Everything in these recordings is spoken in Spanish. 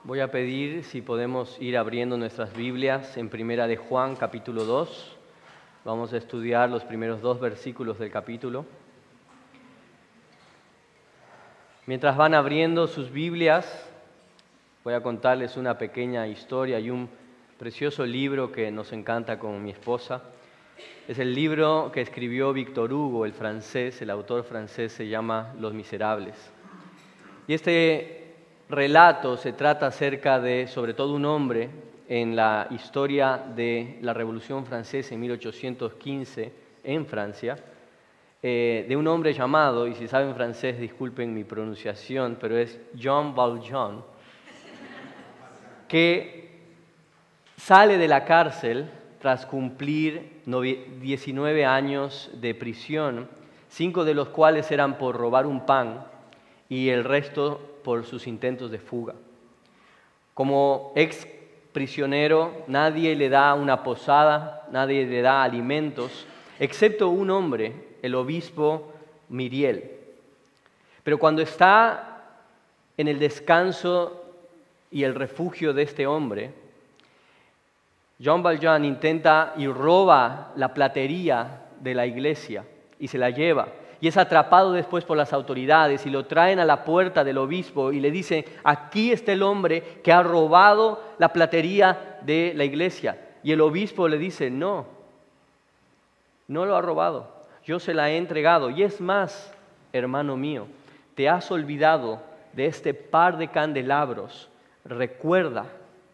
Voy a pedir si podemos ir abriendo nuestras Biblias en Primera de Juan, capítulo 2. Vamos a estudiar los primeros 2 versículos del capítulo. Mientras van abriendo sus Biblias, voy a contarles una pequeña historia y un precioso libro que nos encanta con mi esposa. Es el libro que escribió Victor Hugo, el francés, el autor francés se llama Los Miserables. Y este relato se trata acerca de, sobre todo, un hombre en la historia de la Revolución Francesa en 1815 en Francia, de un hombre llamado, y si saben francés disculpen mi pronunciación, pero es Jean Valjean, que sale de la cárcel tras cumplir 19 años de prisión, 5 de los cuales eran por robar un pan y el resto por sus intentos de fuga. Como ex prisionero, nadie le da una posada, nadie le da alimentos, excepto un hombre, el obispo Myriel. Pero cuando está en el descanso y el refugio de este hombre, Jean Valjean intenta y roba la platería de la iglesia y se la lleva. Y es atrapado después por las autoridades y lo traen a la puerta del obispo y le dicen, aquí está el hombre que ha robado la platería de la iglesia. Y el obispo le dice, no lo ha robado, yo se la he entregado. Y es más, hermano mío, te has olvidado de este par de candelabros. Recuerda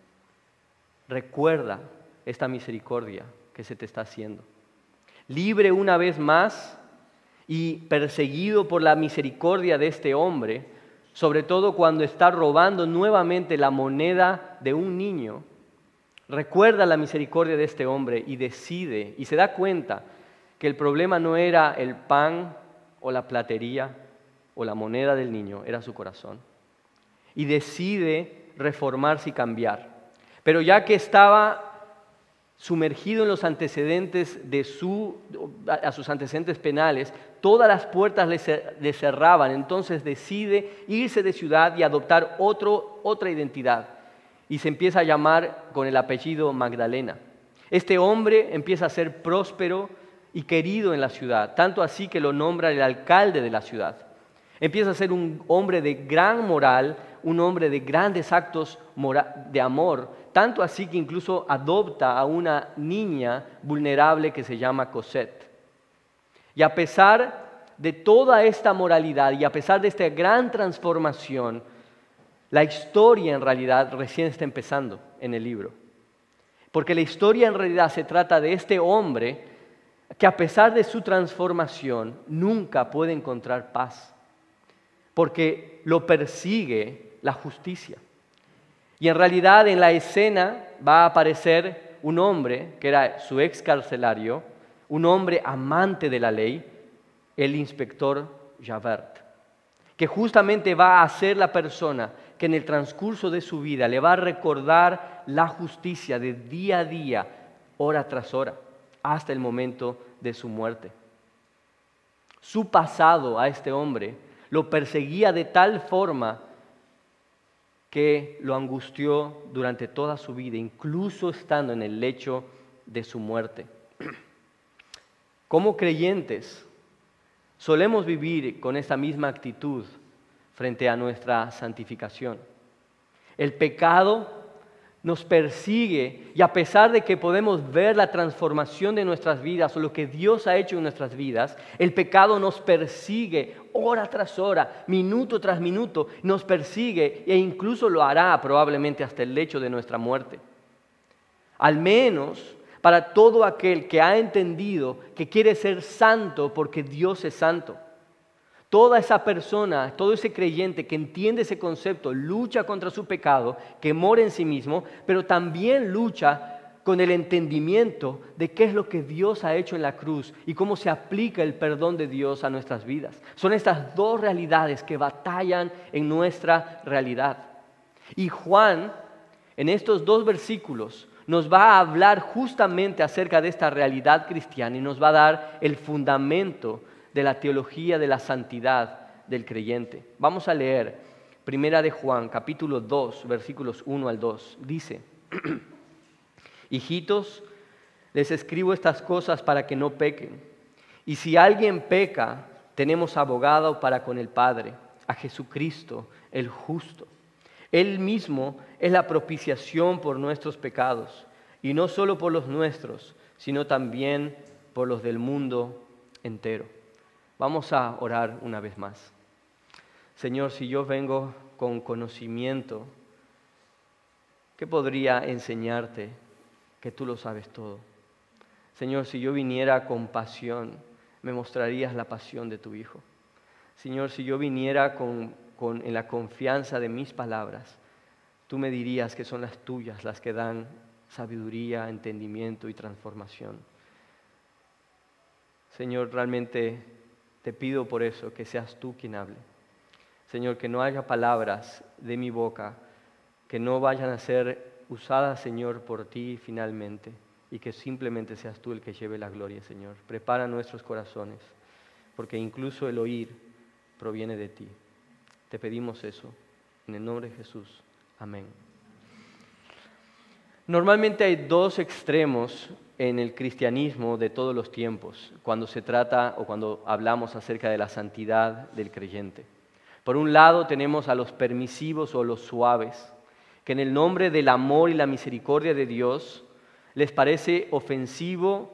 esta misericordia que se te está haciendo. Libre una vez más y perseguido por la misericordia de este hombre, sobre todo cuando está robando nuevamente la moneda de un niño, recuerda la misericordia de este hombre y decide, y se da cuenta que el problema no era el pan o la platería o la moneda del niño, era su corazón. Y decide reformarse y cambiar. Pero ya que estaba sumergido en los antecedentes a sus antecedentes penales, todas las puertas le cerraban, entonces decide irse de ciudad y adoptar otra identidad, y se empieza a llamar con el apellido Magdalena. Este hombre empieza a ser próspero y querido en la ciudad, tanto así que lo nombra el alcalde de la ciudad. Empieza a ser un hombre de gran moral, un hombre de grandes actos de amor, tanto así que incluso adopta a una niña vulnerable que se llama Cosette. Y a pesar de toda esta moralidad y a pesar de esta gran transformación, la historia en realidad recién está empezando en el libro. Porque la historia en realidad se trata de este hombre que a pesar de su transformación nunca puede encontrar paz. Porque lo persigue la justicia. Y en realidad en la escena va a aparecer un hombre que era su ex carcelario, un hombre amante de la ley, el inspector Javert, que justamente va a ser la persona que en el transcurso de su vida le va a recordar la justicia de día a día, hora tras hora, hasta el momento de su muerte. Su pasado a este hombre lo perseguía de tal forma que lo angustió durante toda su vida, incluso estando en el lecho de su muerte. Como creyentes, solemos vivir con esta misma actitud frente a nuestra santificación. El pecado nos persigue y a pesar de que podemos ver la transformación de nuestras vidas o lo que Dios ha hecho en nuestras vidas, el pecado nos persigue hora tras hora, minuto tras minuto, nos persigue e incluso lo hará probablemente hasta el lecho de nuestra muerte. Al menos para todo aquel que ha entendido que quiere ser santo porque Dios es santo. Toda esa persona, todo ese creyente que entiende ese concepto, lucha contra su pecado, que mora en sí mismo, pero también lucha con el entendimiento de qué es lo que Dios ha hecho en la cruz y cómo se aplica el perdón de Dios a nuestras vidas. Son estas dos realidades que batallan en nuestra realidad. Y Juan, en estos 2 versículos, nos va a hablar justamente acerca de esta realidad cristiana y nos va a dar el fundamento de la teología de la santidad del creyente. Vamos a leer Primera de Juan, capítulo 2, versículos 1 al 2, dice: Hijitos, les escribo estas cosas para que no pequen. Y si alguien peca, tenemos abogado para con el Padre, a Jesucristo, el justo. Él mismo es la propiciación por nuestros pecados, y no solo por los nuestros, sino también por los del mundo entero. Vamos a orar una vez más. Señor, si yo vengo con conocimiento, ¿qué podría enseñarte? Que tú lo sabes todo. Señor, si yo viniera con pasión, me mostrarías la pasión de tu Hijo. Señor, si yo viniera en la confianza de mis palabras, tú me dirías que son las tuyas las que dan sabiduría, entendimiento y transformación. Señor, realmente te pido por eso que seas tú quien hable. Señor, que no haya palabras de mi boca que no vayan a ser usadas, Señor, por ti finalmente, y que simplemente seas tú el que lleve la gloria, Señor. Prepara nuestros corazones, porque incluso el oír proviene de ti. Te pedimos eso, en el nombre de Jesús. Amén. Normalmente hay dos extremos en el cristianismo de todos los tiempos, cuando se trata o cuando hablamos acerca de la santidad del creyente. Por un lado tenemos a los permisivos o los suaves, que en el nombre del amor y la misericordia de Dios les parece ofensivo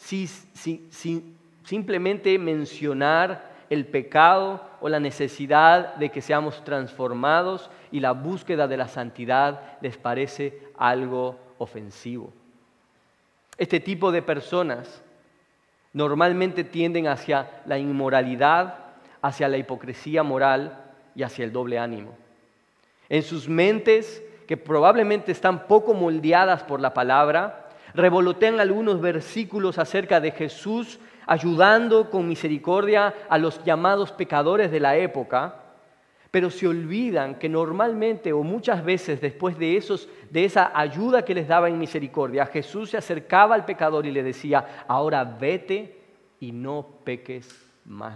simplemente mencionar el pecado o la necesidad de que seamos transformados, y la búsqueda de la santidad les parece algo ofensivo. Este tipo de personas normalmente tienden hacia la inmoralidad, hacia la hipocresía moral y hacia el doble ánimo. En sus mentes, que probablemente están poco moldeadas por la palabra, revolotean algunos versículos acerca de Jesús ayudando con misericordia a los llamados pecadores de la época, pero se olvidan que normalmente o muchas veces después de esa ayuda que les daba en misericordia, Jesús se acercaba al pecador y le decía: ahora vete y no peques más.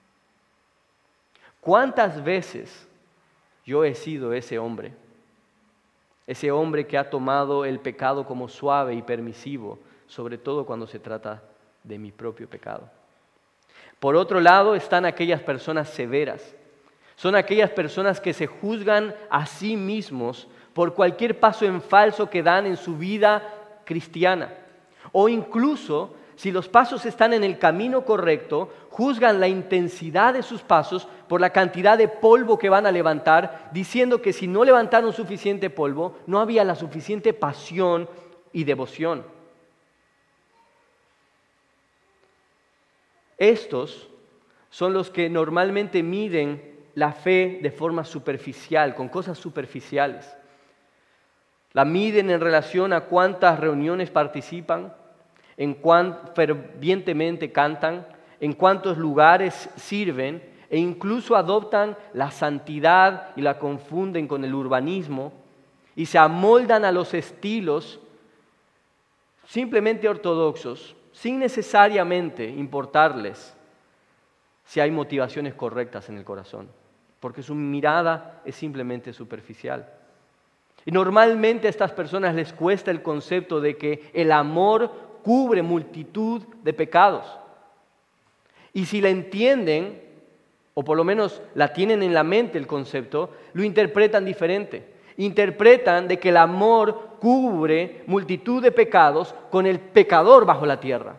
¿Cuántas veces yo he sido ese hombre? Ese hombre que ha tomado el pecado como suave y permisivo, sobre todo cuando se trata de mi propio pecado. Por otro lado están aquellas personas severas. Son aquellas personas que se juzgan a sí mismos por cualquier paso en falso que dan en su vida cristiana. O incluso, si los pasos están en el camino correcto, juzgan la intensidad de sus pasos por la cantidad de polvo que van a levantar, diciendo que si no levantaron suficiente polvo, no había la suficiente pasión y devoción. Estos son los que normalmente miden la fe de forma superficial, con cosas superficiales. La miden en relación a cuántas reuniones participan, en cuán fervientemente cantan, en cuántos lugares sirven, e incluso adoptan la santidad y la confunden con el urbanismo y se amoldan a los estilos simplemente ortodoxos, sin necesariamente importarles si hay motivaciones correctas en el corazón, porque su mirada es simplemente superficial. Y normalmente a estas personas les cuesta el concepto de que el amor cubre multitud de pecados. Y si la entienden, o por lo menos la tienen en la mente el concepto, lo interpretan diferente. Interpretan de que el amor cubre multitud de pecados con el pecador bajo la tierra.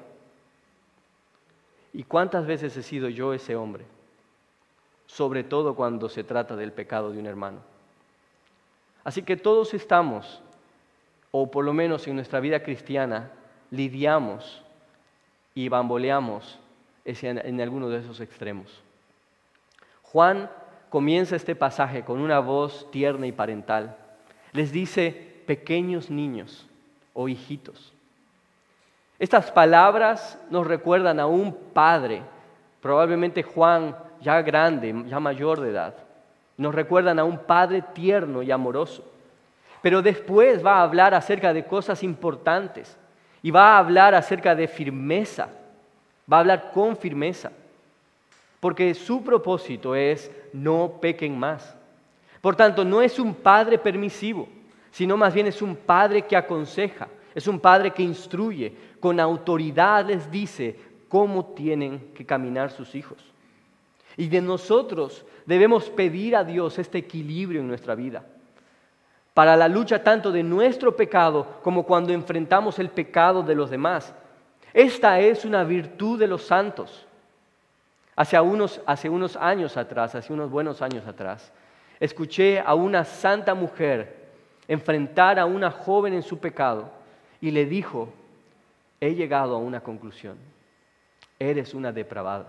¿Y cuántas veces he sido yo ese hombre? Sobre todo cuando se trata del pecado de un hermano. Así que todos estamos, o por lo menos en nuestra vida cristiana, lidiamos y bamboleamos en alguno de esos extremos. Juan comienza este pasaje con una voz tierna y parental. Les dice: pequeños niños o hijitos. Estas palabras nos recuerdan a un padre, probablemente Juan ya grande, ya mayor de edad. Nos recuerdan a un padre tierno y amoroso. Pero después va a hablar acerca de cosas importantes y va a hablar acerca de firmeza. Va a hablar con firmeza. Porque su propósito es: no pequen más. Por tanto, no es un padre permisivo, sino más bien es un padre que aconseja, es un padre que instruye, con autoridad les dice cómo tienen que caminar sus hijos. Y de nosotros debemos pedir a Dios este equilibrio en nuestra vida, para la lucha tanto de nuestro pecado como cuando enfrentamos el pecado de los demás. Esta es una virtud de los santos. Hace unos años atrás, hace unos buenos años atrás, escuché a una santa mujer enfrentar a una joven en su pecado y le dijo: he llegado a una conclusión, eres una depravada.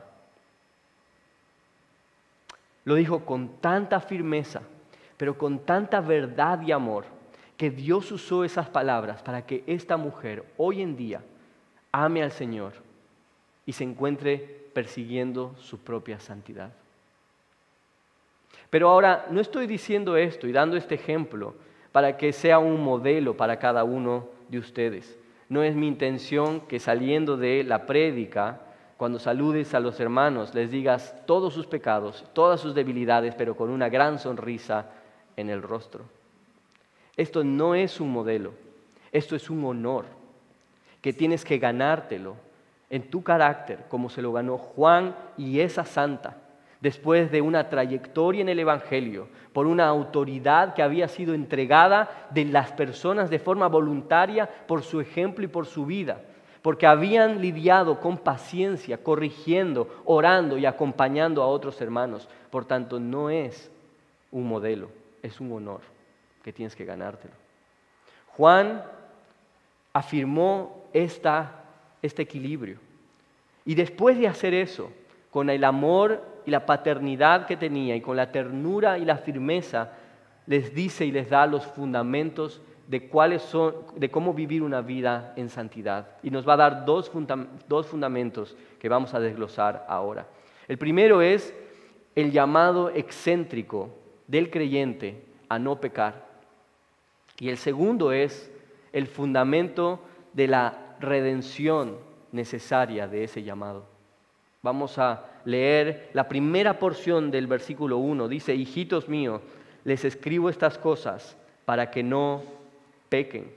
Lo dijo con tanta firmeza, pero con tanta verdad y amor, que Dios usó esas palabras para que esta mujer hoy en día ame al Señor y se encuentre persiguiendo su propia santidad. Pero ahora, no estoy diciendo esto y dando este ejemplo para que sea un modelo para cada uno de ustedes. No es mi intención que saliendo de la prédica, cuando saludes a los hermanos, les digas todos sus pecados, todas sus debilidades, pero con una gran sonrisa en el rostro. Esto no es un modelo, esto es un honor que tienes que ganártelo en tu carácter, como se lo ganó Juan y esa santa, después de una trayectoria en el Evangelio, por una autoridad que había sido entregada de las personas de forma voluntaria por su ejemplo y por su vida, porque habían lidiado con paciencia, corrigiendo, orando y acompañando a otros hermanos. Por tanto, no es un modelo, es un honor que tienes que ganártelo. Juan afirmó este equilibrio, y después de hacer eso, con el amor y la paternidad que tenía y con la ternura y la firmeza, les dice y les da los fundamentos de cómo vivir una vida en santidad. Y nos va a dar dos fundamentos que vamos a desglosar ahora. El primero es el llamado excéntrico del creyente a no pecar. Y el segundo es el fundamento de la redención necesaria de ese llamado. Vamos a leer la primera porción del versículo 1. Dice: hijitos míos, les escribo estas cosas para que no pequen.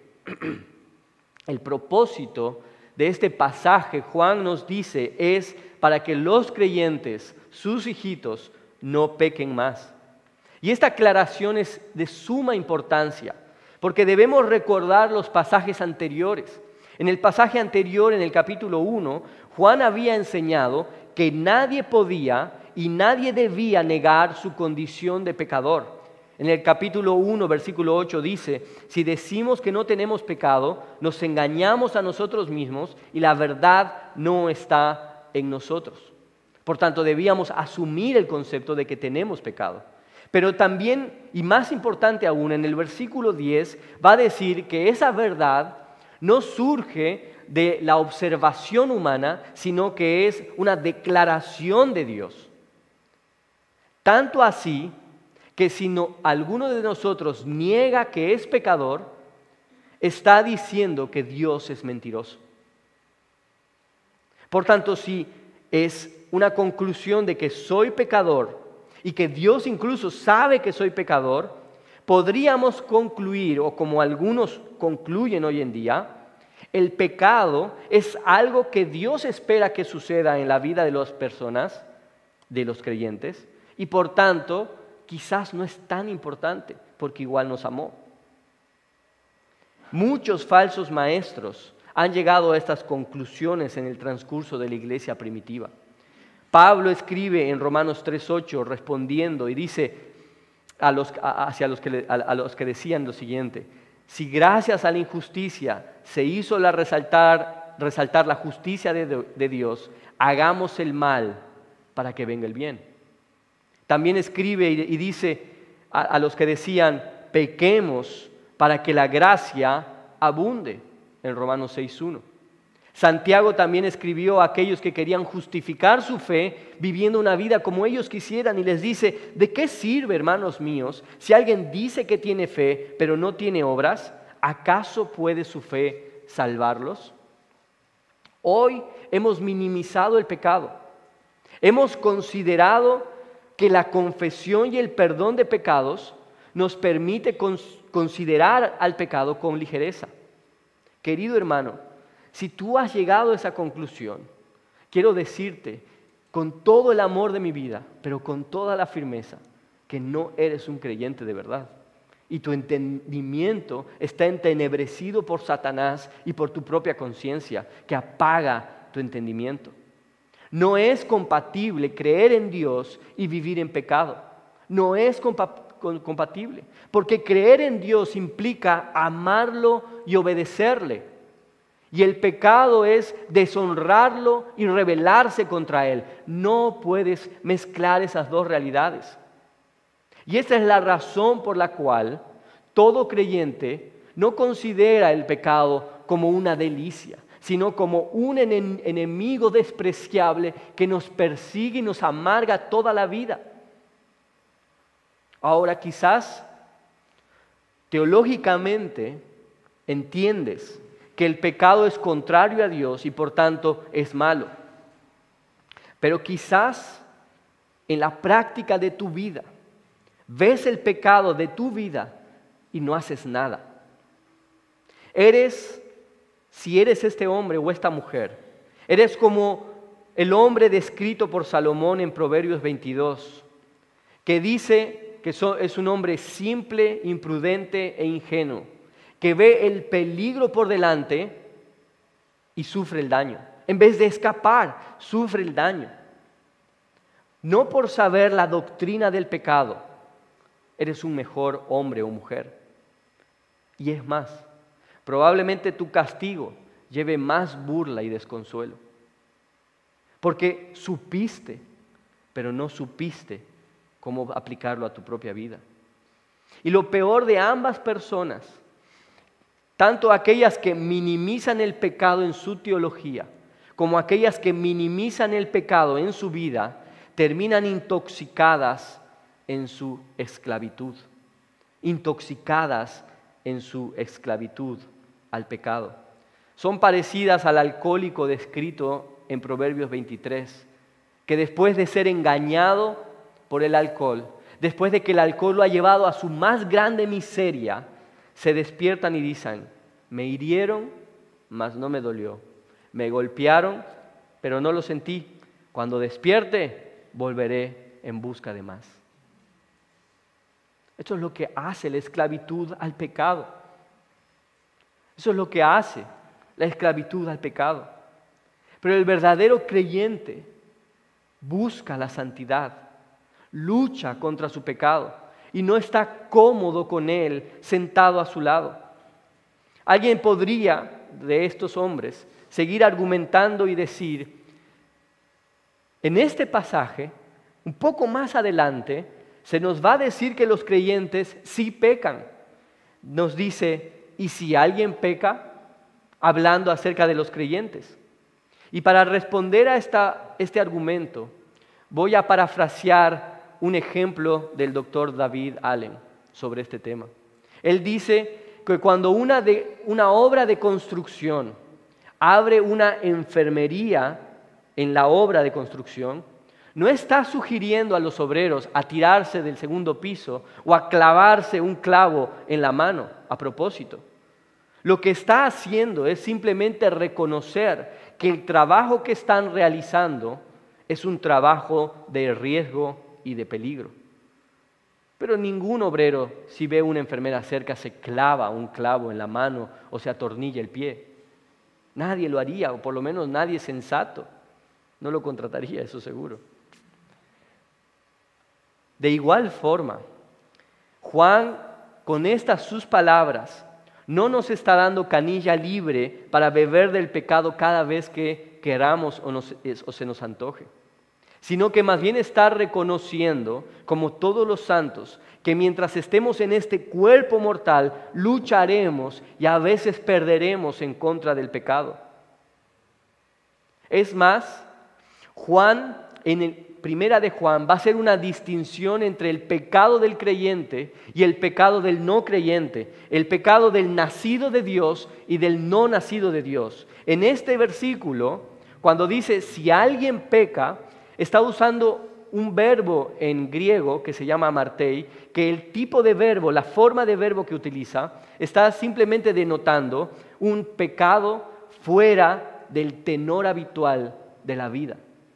El propósito de este pasaje, Juan nos dice, es para que los creyentes, sus hijitos, no pequen más. Y esta aclaración es de suma importancia, porque debemos recordar los pasajes anteriores. En el pasaje anterior, en el capítulo 1, Juan había enseñado que nadie podía y nadie debía negar su condición de pecador. En el capítulo 1, versículo 8 dice: si decimos que no tenemos pecado, nos engañamos a nosotros mismos y la verdad no está en nosotros. Por tanto, debíamos asumir el concepto de que tenemos pecado. Pero también, y más importante aún, en el versículo 10 va a decir que esa verdad no surge de la observación humana, sino que es una declaración de Dios. Tanto así que si alguno de nosotros niega que es pecador, está diciendo que Dios es mentiroso. Por tanto, si es una conclusión de que soy pecador y que Dios incluso sabe que soy pecador, podríamos concluir, o como algunos concluyen hoy en día, el pecado es algo que Dios espera que suceda en la vida de las personas, de los creyentes, y por tanto quizás no es tan importante, porque igual nos amó. Muchos falsos maestros han llegado a estas conclusiones en el transcurso de la iglesia primitiva. Pablo escribe en Romanos 3:8 respondiendo y dice hacia los que decían lo siguiente: si gracias a la injusticia se hizo resaltar la justicia de Dios, hagamos el mal para que venga el bien. También escribe y dice a los que decían: pequemos para que la gracia abunde, en Romanos 6:1. Santiago también escribió a aquellos que querían justificar su fe viviendo una vida como ellos quisieran y les dice: ¿de qué sirve, hermanos míos, si alguien dice que tiene fe pero no tiene obras? ¿Acaso puede su fe salvarlos? Hoy hemos minimizado el pecado. Hemos considerado que la confesión y el perdón de pecados nos permite considerar al pecado con ligereza. Querido hermano, si tú has llegado a esa conclusión, quiero decirte con todo el amor de mi vida, pero con toda la firmeza, que no eres un creyente de verdad. Y tu entendimiento está entenebrecido por Satanás y por tu propia conciencia, que apaga tu entendimiento. No es compatible creer en Dios y vivir en pecado. No es compatible, porque creer en Dios implica amarlo y obedecerle. Y el pecado es deshonrarlo y rebelarse contra Él. No puedes mezclar esas dos realidades. Y esa es la razón por la cual todo creyente no considera el pecado como una delicia, sino como un enemigo despreciable que nos persigue y nos amarga toda la vida. Ahora quizás teológicamente entiendes que el pecado es contrario a Dios y por tanto es malo. Pero quizás en la práctica de tu vida ves el pecado de tu vida y no haces nada. Si eres este hombre o esta mujer, eres como el hombre descrito por Salomón en Proverbios 22, que dice que es un hombre simple, imprudente e ingenuo, que ve el peligro por delante y sufre el daño. En vez de escapar, sufre el daño. No por saber la doctrina del pecado, eres un mejor hombre o mujer. Y es más, probablemente tu castigo lleve más burla y desconsuelo. Porque supiste, pero no supiste cómo aplicarlo a tu propia vida. Y lo peor de ambas personas, tanto aquellas que minimizan el pecado en su teología, como aquellas que minimizan el pecado en su vida, terminan intoxicadas en su esclavitud. Intoxicadas en su esclavitud al pecado. Son parecidas al alcohólico descrito en Proverbios 23, que después de ser engañado por el alcohol, después de que el alcohol lo ha llevado a su más grande miseria, se despiertan y dicen: me hirieron, mas no me dolió. Me golpearon, pero no lo sentí. Cuando despierte, volveré en busca de más. Esto es lo que hace la esclavitud al pecado. Eso es lo que hace la esclavitud al pecado. Pero el verdadero creyente busca la santidad, lucha contra su pecado y no está cómodo con él sentado a su lado. Alguien podría, de estos hombres, seguir argumentando y decir: en este pasaje, un poco más adelante, se nos va a decir que los creyentes sí pecan. Nos dice: ¿y si alguien peca? Hablando acerca de los creyentes. Y para responder a este argumento, voy a parafrasear un ejemplo del doctor David Allen sobre este tema. Él dice que cuando una obra de construcción abre una enfermería en la obra de construcción, no está sugiriendo a los obreros a tirarse del segundo piso o a clavarse un clavo en la mano a propósito. Lo que está haciendo es simplemente reconocer que el trabajo que están realizando es un trabajo de riesgo y de peligro. Pero ningún obrero, si ve a una enfermera cerca, se clava un clavo en la mano o se atornilla el pie. Nadie lo haría, o por lo menos nadie sensato. No lo contrataría, eso seguro. De igual forma, Juan, con estas sus palabras, no nos está dando canilla libre para beber del pecado cada vez que queramos o se nos antoje, sino que más bien está reconociendo, como todos los santos, que mientras estemos en este cuerpo mortal, lucharemos y a veces perderemos en contra del pecado. Es más, Juan, Primera de Juan, va a hacer una distinción entre el pecado del creyente y el pecado del no creyente, el pecado del nacido de Dios y del no nacido de Dios. En este versículo, cuando dice si alguien peca, está usando un verbo en griego que se llama amartei, que el tipo de verbo, la forma de verbo que utiliza, está simplemente denotando un pecado fuera del tenor habitual de la vida.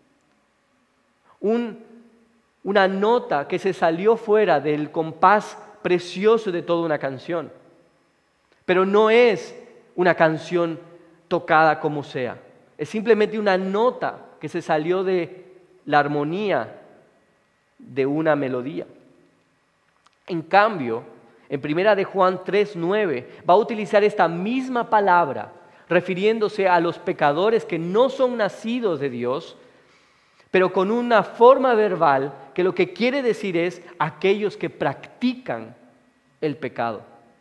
Una nota que se salió fuera del compás precioso de toda una canción. Pero no es una canción tocada como sea. Es simplemente una nota que se salió de la armonía de una melodía. En cambio, en 1 de Juan 3:9 va a utilizar esta misma palabra refiriéndose a los pecadores que no son nacidos de Dios, pero con una forma verbal que lo que quiere decir es aquellos que practican el pecado.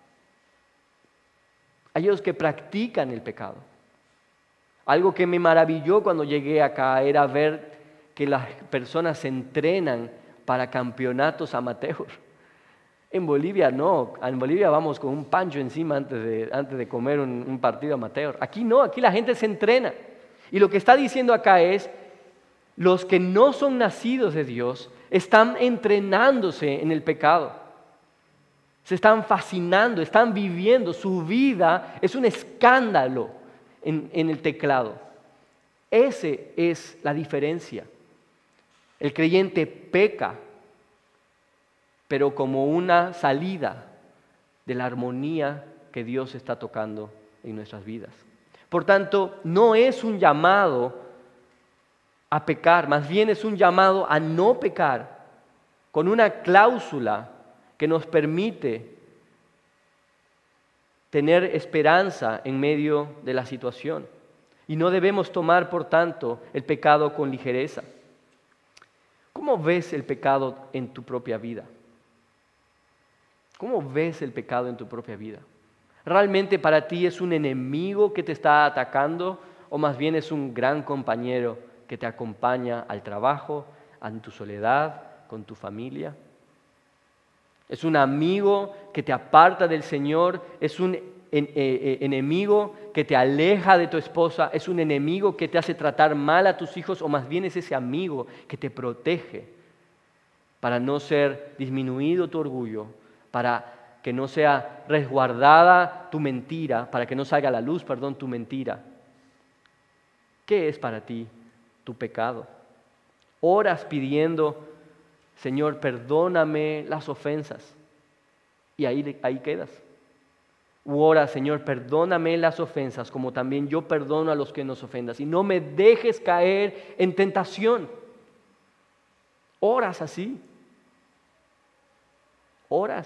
Aquellos que practican el pecado. Algo que me maravilló cuando llegué acá era ver que las personas se entrenan para campeonatos amateur. En Bolivia no, en Bolivia vamos con un pancho encima antes de comer un partido amateur. Aquí no, aquí la gente se entrena. Y lo que está diciendo acá es, los que no son nacidos de Dios están entrenándose en el pecado. Se están fascinando, están viviendo, su vida es un escándalo en el teclado. Esa es la diferencia. El creyente peca, pero como una salida de la armonía que Dios está tocando en nuestras vidas. Por tanto, no es un llamado a pecar, más bien es un llamado a no pecar, con una cláusula que nos permite tener esperanza en medio de la situación. Y no debemos tomar, por tanto, el pecado con ligereza. ¿Cómo ves el pecado en tu propia vida? ¿Cómo ves el pecado en tu propia vida? ¿Realmente para ti es un enemigo que te está atacando o más bien es un gran compañero que te acompaña al trabajo, en tu soledad, con tu familia? ¿Es un amigo que te aparta del Señor? ¿Es un enemigo que te aleja de tu esposa? ¿Es un enemigo que te hace tratar mal a tus hijos? ¿O más bien es ese amigo que te protege para no ser disminuido tu orgullo, para que no sea resguardada tu mentira, para que no salga a la luz, tu mentira? ¿Qué es para ti tu pecado? Oras pidiendo, Señor, perdóname las ofensas, y ahí quedas. U ora, Señor, perdóname las ofensas, como también yo perdono a los que nos ofendan, y no me dejes caer en tentación. Oras así. Oras.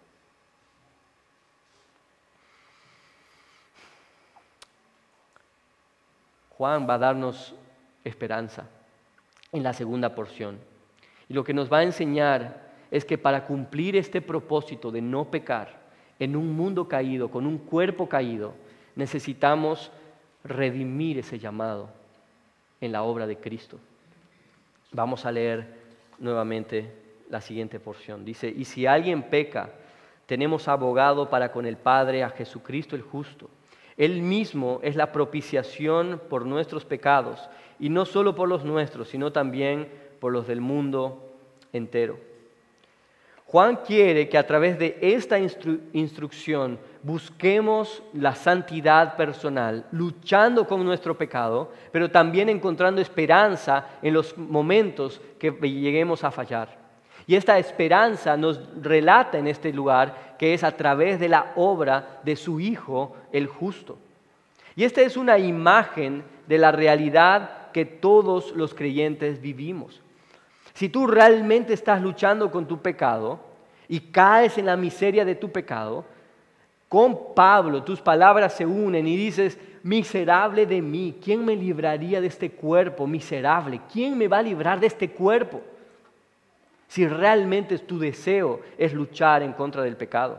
Juan va a darnos esperanza en la segunda porción. Y lo que nos va a enseñar es que para cumplir este propósito de no pecar en un mundo caído, con un cuerpo caído, necesitamos redimir ese llamado en la obra de Cristo. Vamos a leer nuevamente la siguiente porción. Dice, y si alguien peca, tenemos abogado para con el Padre a Jesucristo el justo. Él mismo es la propiciación por nuestros pecados, y no solo por los nuestros, sino también por los del mundo entero. Juan quiere que a través de esta instrucción busquemos la santidad personal, luchando con nuestro pecado, pero también encontrando esperanza en los momentos que lleguemos a fallar. Y esta esperanza nos relata en este lugar que es a través de la obra de su Hijo, el justo. Y esta es una imagen de la realidad que todos los creyentes vivimos. Si tú realmente estás luchando con tu pecado y caes en la miseria de tu pecado, con Pablo tus palabras se unen y dices, miserable de mí, ¿quién me libraría de este cuerpo miserable? ¿Quién me va a librar de este cuerpo? Si realmente tu deseo es luchar en contra del pecado.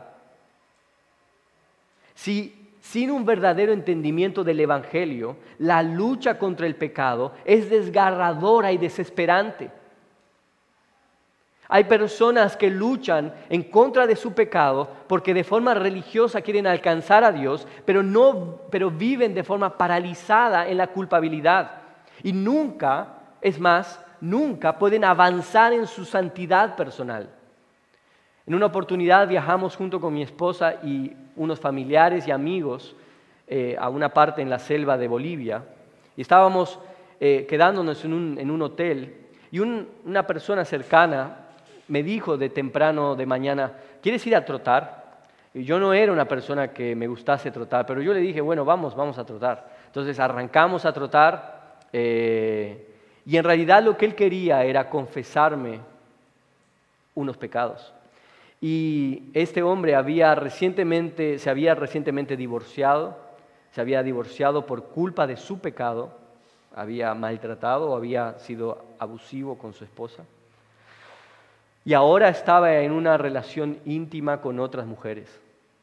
Si sin un verdadero entendimiento del Evangelio, la lucha contra el pecado es desgarradora y desesperante. Hay personas que luchan en contra de su pecado porque de forma religiosa quieren alcanzar a Dios, pero viven de forma paralizada en la culpabilidad y nunca, es más, nunca pueden avanzar en su santidad personal. En una oportunidad viajamos junto con mi esposa y unos familiares y amigos a una parte en la selva de Bolivia y estábamos quedándonos en un hotel y una persona cercana me dijo de temprano de mañana, ¿quieres ir a trotar? Y yo no era una persona que me gustase trotar, pero yo le dije, bueno, vamos a trotar. Entonces arrancamos a trotar y en realidad lo que él quería era confesarme unos pecados. Y este hombre se había recientemente divorciado, se había divorciado por culpa de su pecado, había maltratado o había sido abusivo con su esposa. Y ahora estaba en una relación íntima con otras mujeres,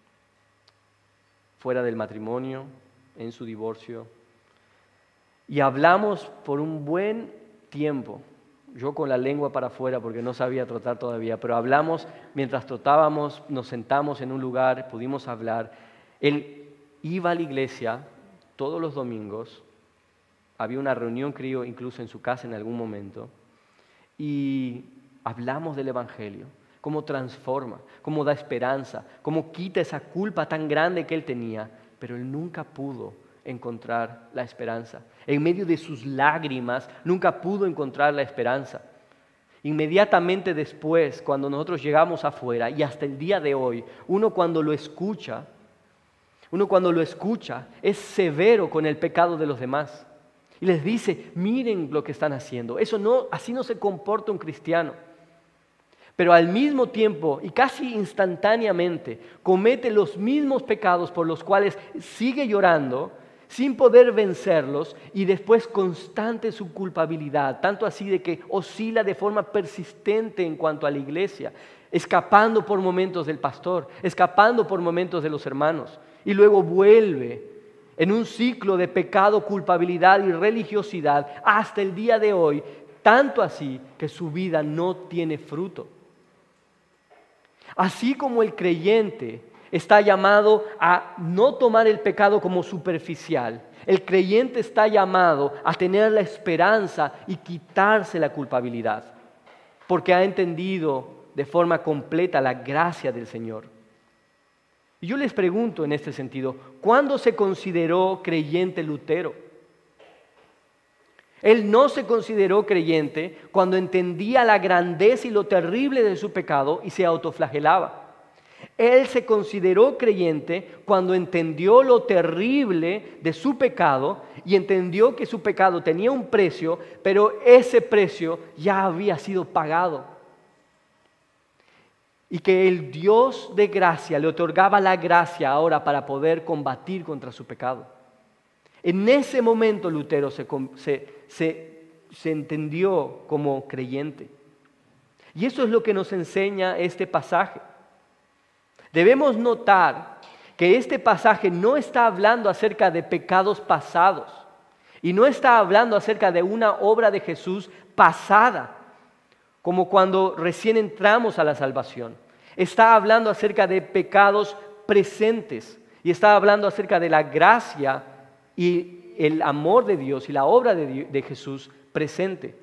fuera del matrimonio, en su divorcio. Y hablamos por un buen tiempo. Yo con la lengua para afuera porque no sabía trotar todavía, pero hablamos mientras trotábamos, nos sentamos en un lugar, pudimos hablar. Él iba a la iglesia todos los domingos, había una reunión creo incluso en su casa en algún momento, y hablamos del Evangelio, cómo transforma, cómo da esperanza, cómo quita esa culpa tan grande que él tenía, pero él nunca pudo encontrar la esperanza. En medio de sus lágrimas, nunca pudo encontrar la esperanza. Inmediatamente después, cuando nosotros llegamos afuera, y hasta el día de hoy, uno cuando lo escucha, es severo con el pecado de los demás. Y les dice, miren lo que están haciendo. Así no se comporta un cristiano. Pero al mismo tiempo, y casi instantáneamente, comete los mismos pecados por los cuales sigue llorando, sin poder vencerlos, y después constante su culpabilidad, tanto así de que oscila de forma persistente en cuanto a la iglesia, escapando por momentos del pastor, escapando por momentos de los hermanos, y luego vuelve en un ciclo de pecado, culpabilidad y religiosidad hasta el día de hoy, tanto así que su vida no tiene fruto. Así como el creyente está llamado a no tomar el pecado como superficial, el creyente está llamado a tener la esperanza y quitarse la culpabilidad, porque ha entendido de forma completa la gracia del Señor. Y yo les pregunto en este sentido, ¿cuándo se consideró creyente Lutero? Él no se consideró creyente cuando entendía la grandeza y lo terrible de su pecado y se autoflagelaba. Él se consideró creyente cuando entendió lo terrible de su pecado y entendió que su pecado tenía un precio, pero ese precio ya había sido pagado. Y que el Dios de gracia le otorgaba la gracia ahora para poder combatir contra su pecado. En ese momento Lutero se entendió como creyente. Y eso es lo que nos enseña este pasaje. Debemos notar que este pasaje no está hablando acerca de pecados pasados y no está hablando acerca de una obra de Jesús pasada, como cuando recién entramos a la salvación. Está hablando acerca de pecados presentes y está hablando acerca de la gracia y el amor de Dios y la obra de Jesús presente.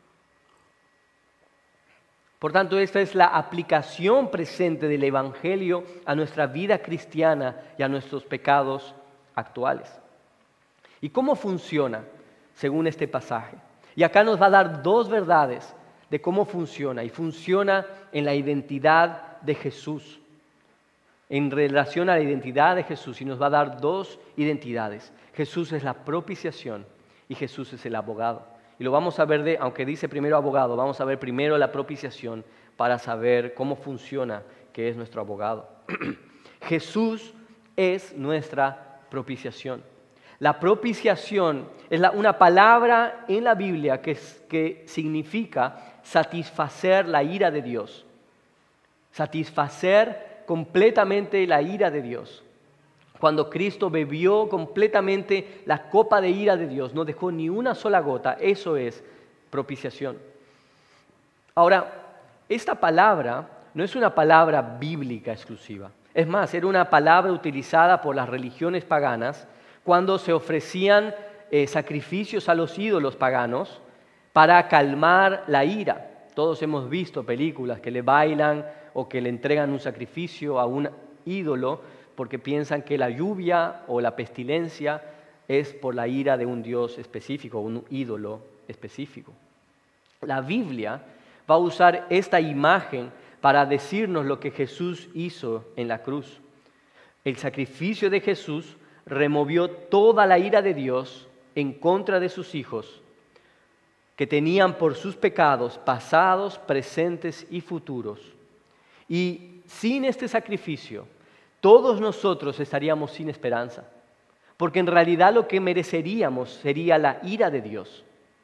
Por tanto, esta es la aplicación presente del Evangelio a nuestra vida cristiana y a nuestros pecados actuales. ¿Y cómo funciona según este pasaje? Y acá nos va a dar dos verdades de cómo funciona. Y funciona en la identidad de Jesús. En relación a la identidad de Jesús. Y nos va a dar dos identidades. Jesús es la propiciación y Jesús es el abogado. Y lo vamos a ver, aunque dice primero abogado, vamos a ver primero la propiciación para saber cómo funciona, que es nuestro abogado. Jesús es nuestra propiciación. La propiciación es una palabra en la Biblia que significa satisfacer la ira de Dios. Satisfacer completamente la ira de Dios. Cuando Cristo bebió completamente la copa de ira de Dios, no dejó ni una sola gota, eso es propiciación. Ahora, esta palabra no es una palabra bíblica exclusiva. Es más, era una palabra utilizada por las religiones paganas cuando se ofrecían sacrificios a los ídolos paganos, para calmar la ira. Todos hemos visto películas que le bailan o que le entregan un sacrificio a un ídolo porque piensan que la lluvia o la pestilencia es por la ira de un Dios específico, un ídolo específico. La Biblia va a usar esta imagen para decirnos lo que Jesús hizo en la cruz. El sacrificio de Jesús removió toda la ira de Dios en contra de sus hijos, que tenían por sus pecados pasados, presentes y futuros. Y sin este sacrificio, todos nosotros estaríamos sin esperanza, porque en realidad lo que mereceríamos sería la ira de Dios.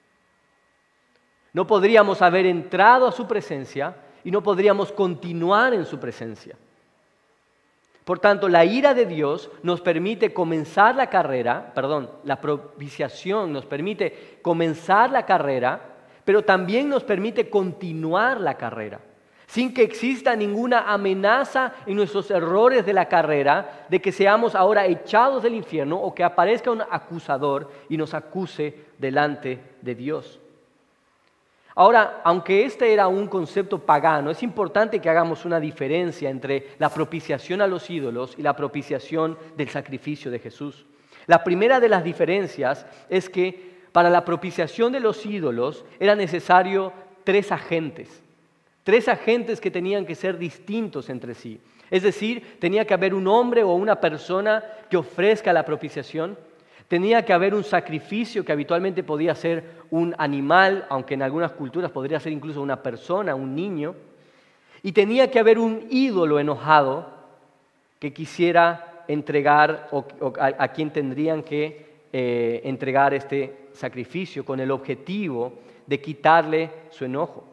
No podríamos haber entrado a su presencia y no podríamos continuar en su presencia. Por tanto, la ira de Dios nos permite comenzar la carrera, la propiciación nos permite comenzar la carrera, pero también nos permite continuar la carrera, sin que exista ninguna amenaza en nuestros errores de la carrera, de que seamos ahora echados del infierno o que aparezca un acusador y nos acuse delante de Dios. Ahora, aunque este era un concepto pagano, es importante que hagamos una diferencia entre la propiciación a los ídolos y la propiciación del sacrificio de Jesús. La primera de las diferencias es que para la propiciación de los ídolos era necesario tres agentes que tenían que ser distintos entre sí. Es decir, tenía que haber un hombre o una persona que ofrezca la propiciación. Tenía que haber un sacrificio que habitualmente podía ser un animal, aunque en algunas culturas podría ser incluso una persona, un niño. Y tenía que haber un ídolo enojado que quisiera entregar o a quien tendrían que entregar este sacrificio con el objetivo de quitarle su enojo.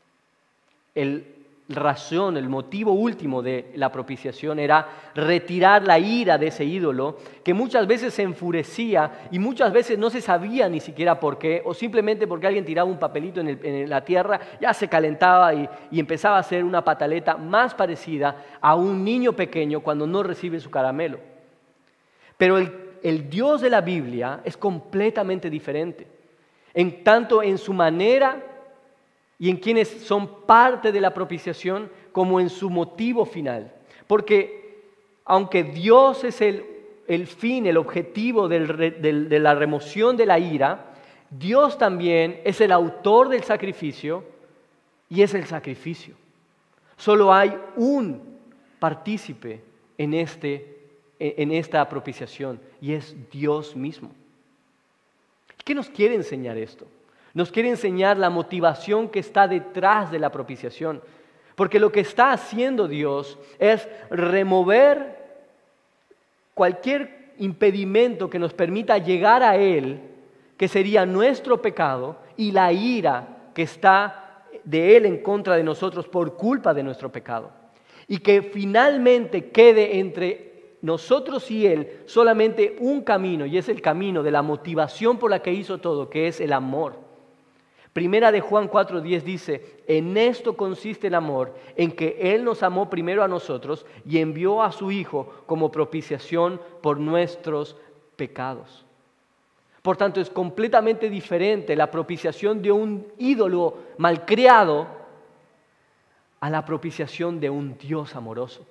El motivo último de la propiciación era retirar la ira de ese ídolo que muchas veces se enfurecía y muchas veces no se sabía ni siquiera por qué, o simplemente porque alguien tiraba un papelito en la tierra, ya se calentaba y empezaba a hacer una pataleta más parecida a un niño pequeño cuando no recibe su caramelo. Pero el Dios de la Biblia es completamente diferente, tanto en su manera y en quienes son parte de la propiciación, como en su motivo final. Porque aunque Dios es el fin, el objetivo de la remoción de la ira, Dios también es el autor del sacrificio y es el sacrificio. Solo hay un partícipe en esta propiciación y es Dios mismo. ¿Qué nos quiere enseñar esto? Nos quiere enseñar la motivación que está detrás de la propiciación. Porque lo que está haciendo Dios es remover cualquier impedimento que nos permita llegar a Él, que sería nuestro pecado y la ira que está de Él en contra de nosotros por culpa de nuestro pecado. Y que finalmente quede entre nosotros y Él solamente un camino, y es el camino de la motivación por la que hizo todo, que es el amor. Primera de Juan 4:10 dice: en esto consiste el amor, en que Él nos amó primero a nosotros y envió a su Hijo como propiciación por nuestros pecados. Por tanto, es completamente diferente la propiciación de un ídolo malcriado a la propiciación de un Dios amoroso.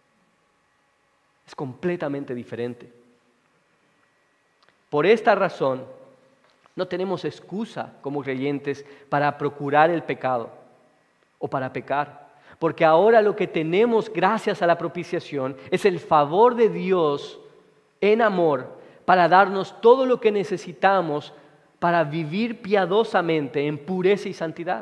Es completamente diferente. Por esta razón, no tenemos excusa como creyentes para procurar el pecado o para pecar. Porque ahora lo que tenemos gracias a la propiciación es el favor de Dios en amor para darnos todo lo que necesitamos para vivir piadosamente en pureza y santidad.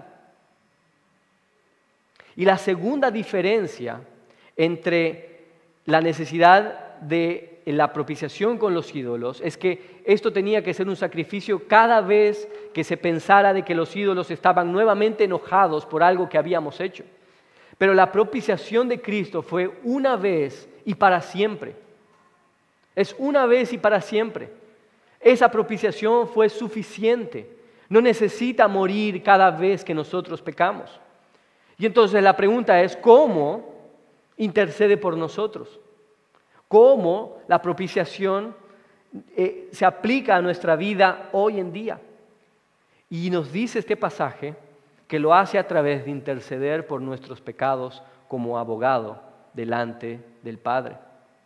Y la segunda diferencia entre la necesidad de la propiciación con los ídolos es que esto tenía que ser un sacrificio cada vez que se pensara de que los ídolos estaban nuevamente enojados por algo que habíamos hecho. Pero la propiciación de Cristo fue una vez y para siempre. Es una vez y para siempre. Esa propiciación fue suficiente. No necesita morir cada vez que nosotros pecamos. Y entonces la pregunta es, ¿cómo intercede por nosotros? ¿Cómo la propiciación se aplica a nuestra vida hoy en día? Y nos dice este pasaje que lo hace a través de interceder por nuestros pecados como abogado delante del Padre.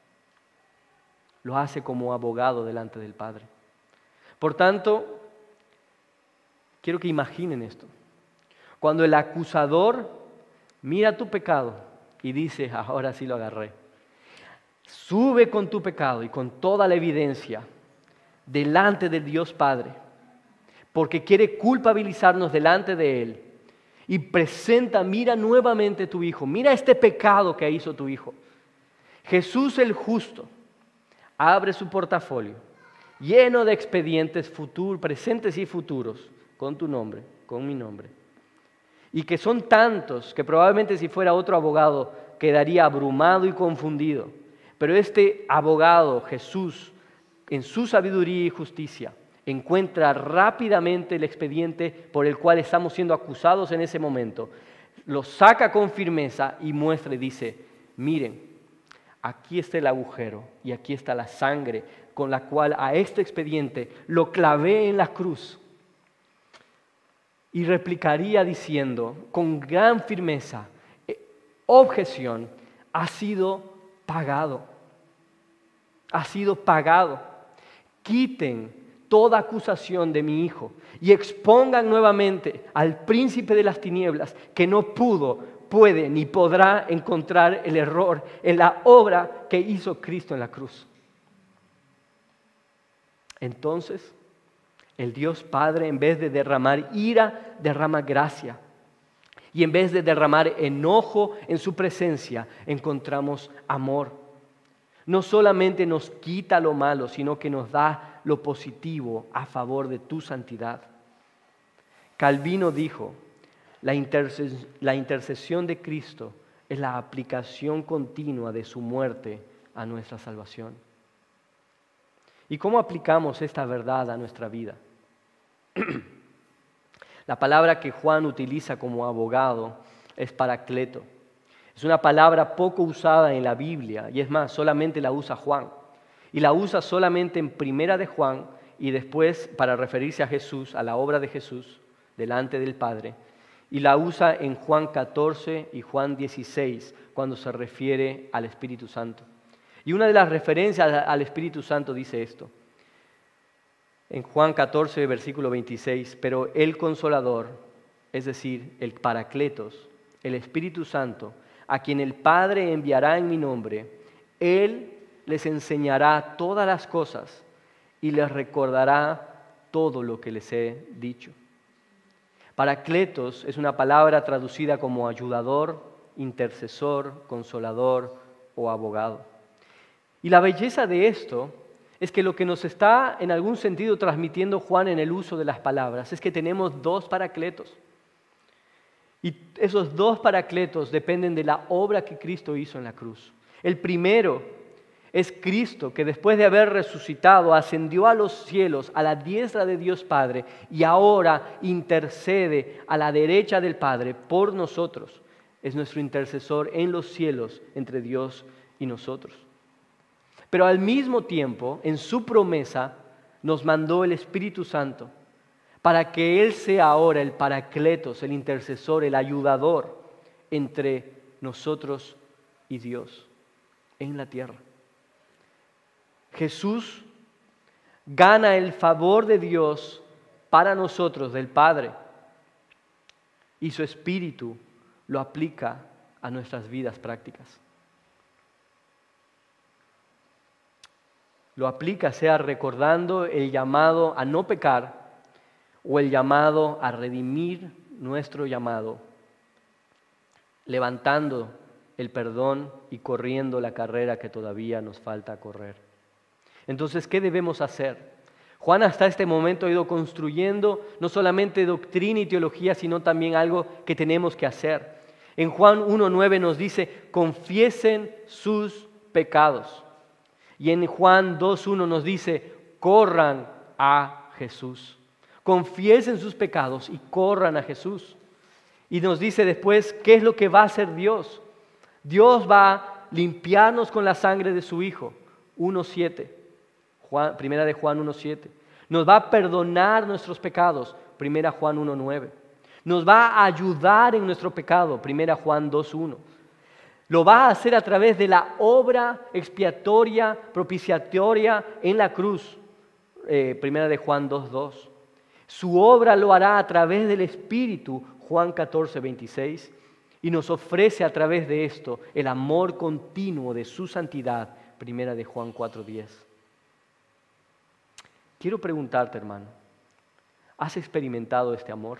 Lo hace como abogado delante del Padre. Por tanto, quiero que imaginen esto. Cuando el acusador mira tu pecado y dice, ahora sí lo agarré, sube con tu pecado y con toda la evidencia delante del Dios Padre, porque quiere culpabilizarnos delante de Él, y presenta, mira nuevamente tu hijo, mira este pecado que hizo tu hijo. Jesús el justo abre su portafolio lleno de expedientes presentes y futuros, con tu nombre, con mi nombre, y que son tantos que probablemente si fuera otro abogado quedaría abrumado y confundido. Pero este abogado, Jesús, en su sabiduría y justicia, encuentra rápidamente el expediente por el cual estamos siendo acusados en ese momento, lo saca con firmeza y muestra y dice, miren, aquí está el agujero y aquí está la sangre con la cual a este expediente lo clavé en la cruz. Y replicaría diciendo con gran firmeza, objeción, ha sido pagado. Ha sido pagado. Quiten toda acusación de mi hijo y expongan nuevamente al príncipe de las tinieblas que no puede ni podrá encontrar el error en la obra que hizo Cristo en la cruz. Entonces, el Dios Padre, en vez de derramar ira, derrama gracia. Y en vez de derramar enojo en su presencia, encontramos amor. No solamente nos quita lo malo, sino que nos da lo positivo a favor de tu santidad. Calvino dijo, la intercesión de Cristo es la aplicación continua de su muerte a nuestra salvación. ¿Y cómo aplicamos esta verdad a nuestra vida? La palabra que Juan utiliza como abogado es paracleto. Es una palabra poco usada en la Biblia y es más, solamente la usa Juan. Y la usa solamente en Primera de Juan y después para referirse a Jesús, a la obra de Jesús delante del Padre. Y la usa en Juan 14 y Juan 16 cuando se refiere al Espíritu Santo. Y una de las referencias al Espíritu Santo dice esto. En Juan 14, versículo 26, pero el Consolador, es decir, el Paracletos, el Espíritu Santo, a quien el Padre enviará en mi nombre, Él les enseñará todas las cosas y les recordará todo lo que les he dicho. Paracletos es una palabra traducida como ayudador, intercesor, consolador o abogado. Y la belleza de esto es que lo que nos está en algún sentido transmitiendo Juan en el uso de las palabras es que tenemos dos paracletos. Y esos dos paracletos dependen de la obra que Cristo hizo en la cruz. El primero es Cristo, que después de haber resucitado ascendió a los cielos, a la diestra de Dios Padre, y ahora intercede a la derecha del Padre por nosotros. Es nuestro intercesor en los cielos entre Dios y nosotros. Pero al mismo tiempo, en su promesa, nos mandó el Espíritu Santo para que Él sea ahora el paracletos, el intercesor, el ayudador entre nosotros y Dios en la tierra. Jesús gana el favor de Dios para nosotros, del Padre, y su Espíritu lo aplica a nuestras vidas prácticas. Lo aplica sea recordando el llamado a no pecar o el llamado a redimir nuestro llamado, levantando el perdón y corriendo la carrera que todavía nos falta correr. Entonces, ¿qué debemos hacer? Juan hasta este momento ha ido construyendo no solamente doctrina y teología, sino también algo que tenemos que hacer. En Juan 1:9 nos dice, confiesen sus pecados. Y en Juan 2:1 nos dice, corran a Jesús. Confiesen sus pecados y corran a Jesús. Y nos dice después, ¿qué es lo que va a hacer Dios? Dios va a limpiarnos con la sangre de su Hijo. 1:7. Primera de Juan 1:7. Nos va a perdonar nuestros pecados. 1 Juan 1:9. Nos va a ayudar en nuestro pecado, 1 Juan 2:1. Lo va a hacer a través de la obra expiatoria, propiciatoria en la cruz, 1 de Juan 2:2. Su obra lo hará a través del Espíritu, Juan 14:26. Y nos ofrece a través de esto el amor continuo de su santidad, 1 de Juan 4:10. Quiero preguntarte, hermano, ¿has experimentado este amor?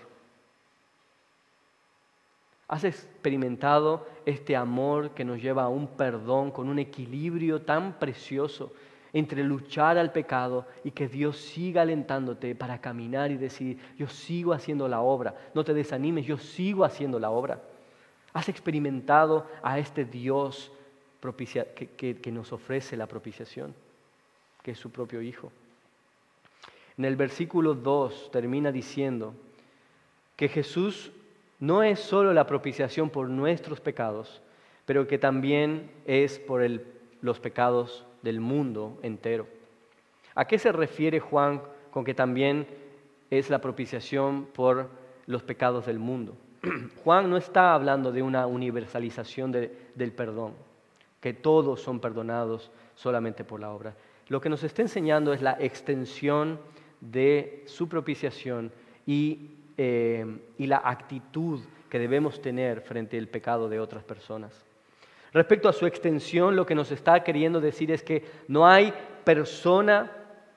¿Has experimentado este amor que nos lleva a un perdón con un equilibrio tan precioso entre luchar al pecado y que Dios siga alentándote para caminar y decir, yo sigo haciendo la obra, no te desanimes, yo sigo haciendo la obra? ¿Has experimentado a este Dios que nos ofrece la propiciación, que es su propio Hijo? En el versículo 2 termina diciendo que Jesús no es solo la propiciación por nuestros pecados, pero que también es por los pecados del mundo entero. ¿A qué se refiere Juan con que también es la propiciación por los pecados del mundo? Juan no está hablando de una universalización del perdón, que todos son perdonados solamente por la obra. Lo que nos está enseñando es la extensión de su propiciación y la actitud que debemos tener frente al pecado de otras personas. Respecto a su extensión, lo que nos está queriendo decir es que no hay persona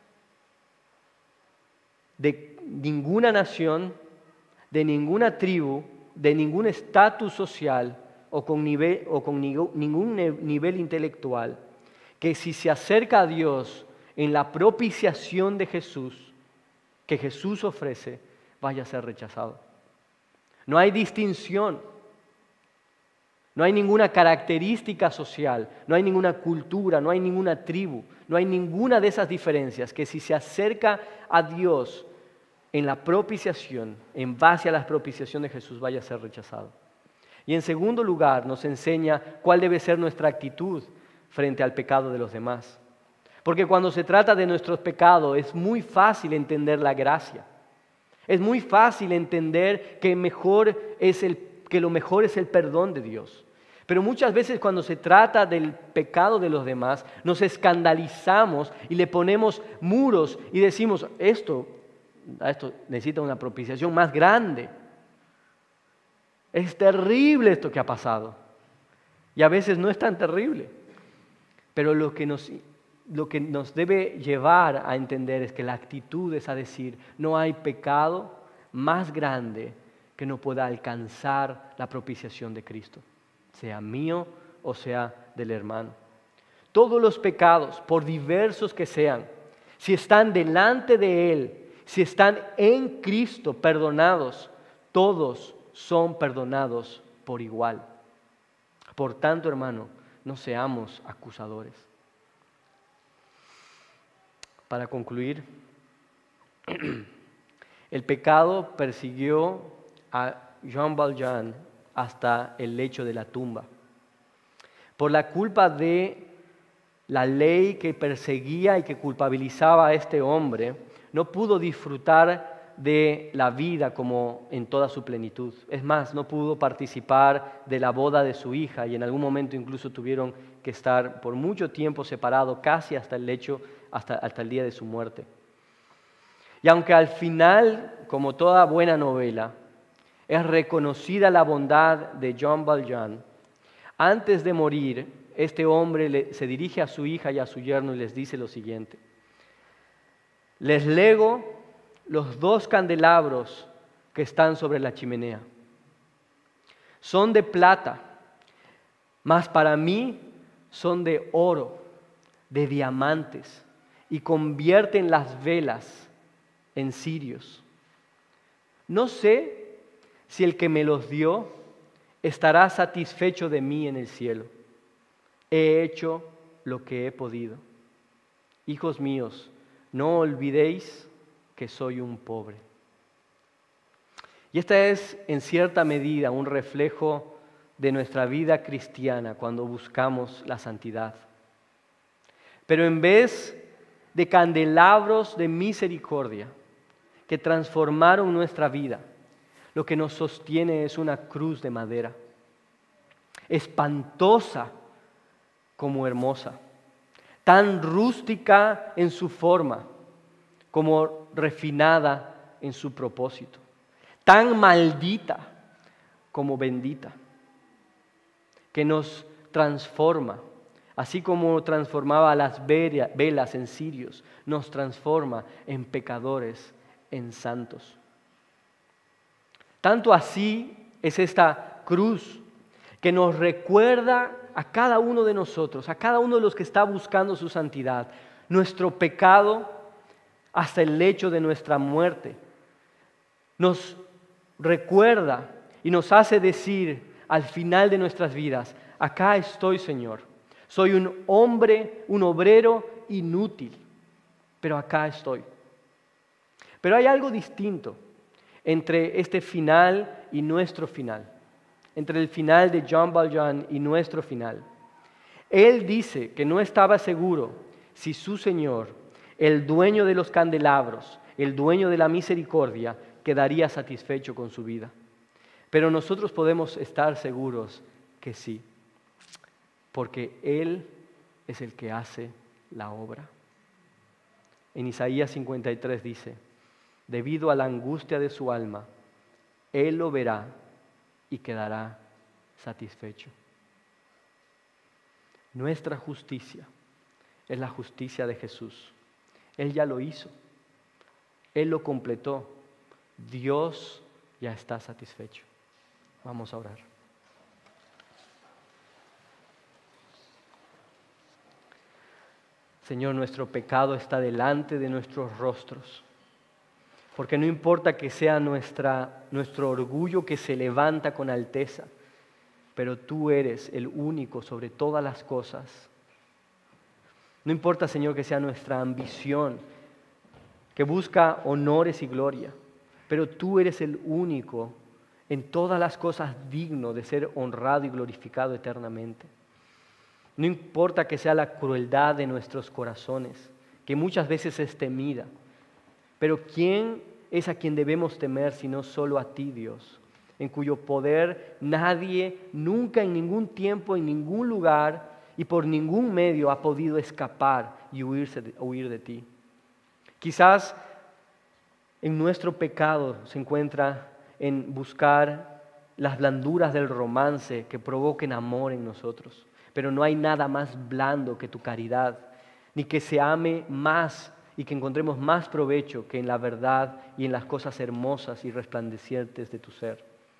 de ninguna nación, de ninguna tribu, de ningún estatus social o con ningún nivel intelectual, que si se acerca a Dios en la propiciación de Jesús, que Jesús ofrece, vaya a ser rechazado. No hay distinción, no hay ninguna característica social, no hay ninguna cultura, no hay ninguna tribu, no hay ninguna de esas diferencias que si se acerca a Dios en la propiciación, en base a la propiciación de Jesús, vaya a ser rechazado. Y en segundo lugar, nos enseña cuál debe ser nuestra actitud frente al pecado de los demás. Porque cuando se trata de nuestros pecados, es muy fácil entender la gracia. Es muy fácil entender que lo mejor es el perdón de Dios. Pero muchas veces cuando se trata del pecado de los demás, nos escandalizamos y le ponemos muros y decimos, esto necesita una propiciación más grande. Es terrible esto que ha pasado. Y a veces no es tan terrible. Pero lo que nos debe llevar a entender es que la actitud es a decir, no hay pecado más grande que no pueda alcanzar la propiciación de Cristo, sea mío o sea del hermano. Todos los pecados, por diversos que sean, si están delante de Él, si están en Cristo perdonados, todos son perdonados por igual. Por tanto, hermano, no seamos acusadores. Para concluir, el pecado persiguió a Jean Valjean hasta el lecho de la tumba. Por la culpa de la ley que perseguía y que culpabilizaba a este hombre, no pudo disfrutar de la vida como en toda su plenitud. Es más, no pudo participar de la boda de su hija y en algún momento incluso tuvieron que estar por mucho tiempo separados, casi hasta el lecho, hasta el día de su muerte. Y aunque al final, como toda buena novela, es reconocida la bondad de Jean Valjean, antes de morir, este hombre se dirige a su hija y a su yerno y les dice lo siguiente: les lego los 2 candelabros que están sobre la chimenea. Son de plata, mas para mí son de oro, de diamantes, y convierten las velas en cirios. No sé si el que me los dio estará satisfecho de mí en el cielo. He hecho lo que he podido. Hijos míos, no olvidéis que soy un pobre. Y esta es en cierta medida un reflejo de nuestra vida cristiana cuando buscamos la santidad. Pero en vez de candelabros de misericordia que transformaron nuestra vida, lo que nos sostiene es una cruz de madera, espantosa como hermosa, tan rústica en su forma como refinada en su propósito, tan maldita como bendita, que nos transforma, así como transformaba a las velas en cirios, nos transforma en pecadores, en santos. Tanto así es esta cruz que nos recuerda a cada uno de nosotros, a cada uno de los que está buscando su santidad, nuestro pecado hasta el hecho de nuestra muerte. Nos recuerda y nos hace decir al final de nuestras vidas: acá estoy, Señor. Soy un hombre, un obrero inútil, pero acá estoy. Pero hay algo distinto entre este final y nuestro final, entre el final de John Valjean y nuestro final. Él dice que no estaba seguro si su Señor, el dueño de los candelabros, el dueño de la misericordia, quedaría satisfecho con su vida. Pero nosotros podemos estar seguros que sí, porque Él es el que hace la obra. En Isaías 53 dice: debido a la angustia de su alma, Él lo verá y quedará satisfecho. Nuestra justicia es la justicia de Jesús. Él ya lo hizo. Él lo completó. Dios ya está satisfecho. Vamos a orar. Señor, nuestro pecado está delante de nuestros rostros, porque no importa que sea nuestro orgullo que se levanta con alteza, pero tú eres el único sobre todas las cosas. No importa, Señor, que sea nuestra ambición, que busca honores y gloria, pero tú eres el único en todas las cosas digno de ser honrado y glorificado eternamente. No importa que sea la crueldad de nuestros corazones, que muchas veces es temida, pero ¿quién es a quien debemos temer sino solo a ti, Dios? En cuyo poder nadie, nunca, en ningún tiempo, en ningún lugar y por ningún medio ha podido escapar y huir de ti. Quizás en nuestro pecado se encuentra en buscar las blanduras del romance que provoquen amor en nosotros. Pero no hay nada más blando que tu caridad, ni que se ame más y que encontremos más provecho que en la verdad y en las cosas hermosas y resplandecientes de tu ser.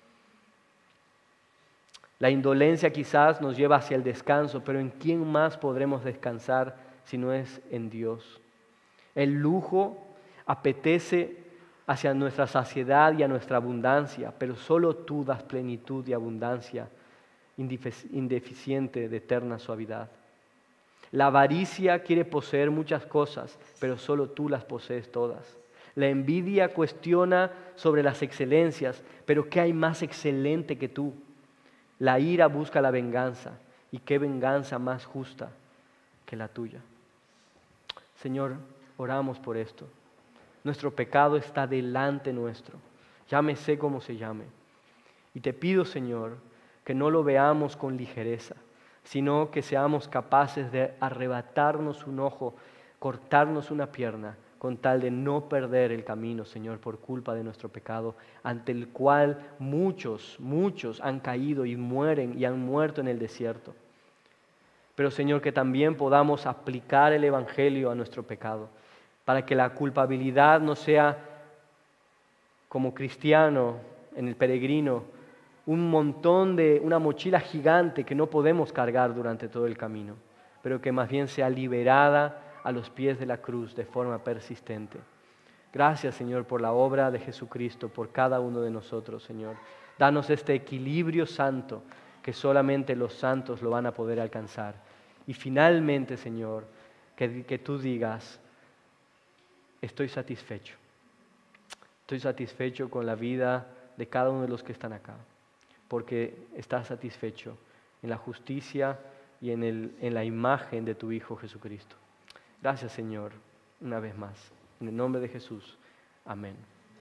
La indolencia quizás nos lleva hacia el descanso, pero ¿en quién más podremos descansar si no es en Dios? El lujo apetece hacia nuestra saciedad y a nuestra abundancia, pero solo tú das plenitud y abundancia indeficiente de eterna suavidad. La avaricia quiere poseer muchas cosas, pero solo tú las posees todas. La envidia cuestiona sobre las excelencias, pero ¿qué hay más excelente que tú? La ira busca la venganza, y qué venganza más justa que la tuya. Señor, oramos por esto. Nuestro pecado está delante nuestro, llámese como se llame. Y te pido, Señor, que no lo veamos con ligereza, sino que seamos capaces de arrebatarnos un ojo, cortarnos una pierna, con tal de no perder el camino, Señor, por culpa de nuestro pecado, ante el cual muchos han caído y mueren y han muerto en el desierto. Pero, Señor, que también podamos aplicar el Evangelio a nuestro pecado, para que la culpabilidad no sea como cristiano en el peregrino, una mochila gigante que no podemos cargar durante todo el camino, pero que más bien sea liberada a los pies de la cruz de forma persistente. Gracias, Señor, por la obra de Jesucristo, por cada uno de nosotros, Señor. Danos este equilibrio santo que solamente los santos lo van a poder alcanzar. Y finalmente, Señor, que tú digas: estoy satisfecho. Estoy satisfecho con la vida de cada uno de los que están acá, porque estás satisfecho en la justicia y en la imagen de tu Hijo Jesucristo. Gracias, Señor, una vez más. En el nombre de Jesús. Amén.